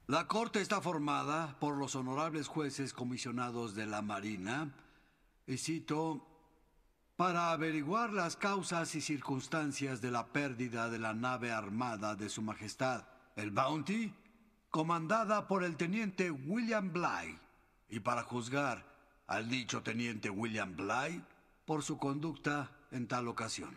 La Corte está formada por los honorables jueces comisionados de la Marina, y cito, para averiguar las causas y circunstancias de la pérdida de la nave armada de Su Majestad, el Bounty, comandada por el teniente William Bligh, y para juzgar al dicho teniente William Bligh por su conducta en tal ocasión.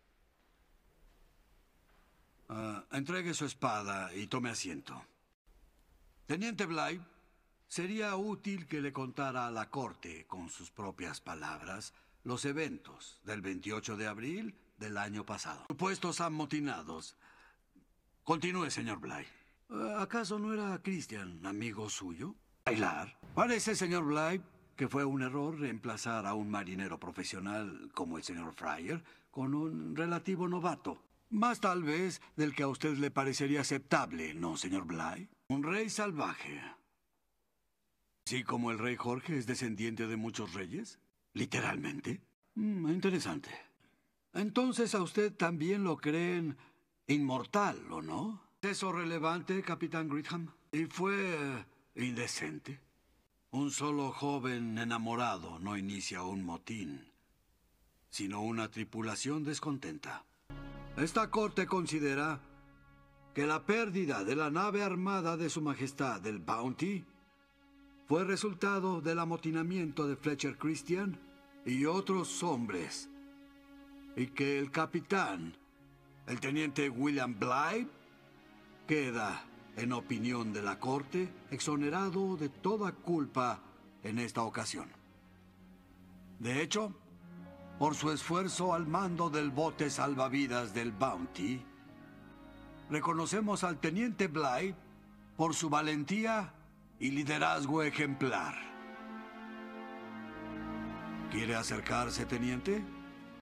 Entregue su espada y tome asiento. Teniente Bligh, sería útil que le contara a la Corte, con sus propias palabras, los eventos del 28 de abril del año pasado. Supuestos amotinados. Continúe, señor Bligh. ¿Acaso no era Christian amigo suyo? ¿Bailar? Parece, señor Bligh, que fue un error reemplazar a un marinero profesional como el señor Fryer con un relativo novato. Más tal vez del que a usted le parecería aceptable, ¿no, señor Bligh? Un rey salvaje. ¿Sí como el rey Jorge es descendiente de muchos reyes? ¿Literalmente? Interesante. Entonces a usted también lo creen inmortal, ¿o no? ¿Es eso relevante, capitán Gritham? ¿Y fue indecente? Un solo joven enamorado no inicia un motín, sino una tripulación descontenta. Esta corte considera que la pérdida de la nave armada de Su Majestad, el Bounty, fue resultado del amotinamiento de Fletcher Christian y otros hombres, y que el capitán, el teniente William Bligh, queda, en opinión de la Corte, exonerado de toda culpa en esta ocasión. De hecho, por su esfuerzo al mando del bote salvavidas del Bounty, reconocemos al teniente Bligh por su valentía y liderazgo ejemplar. ¿Quiere acercarse, teniente?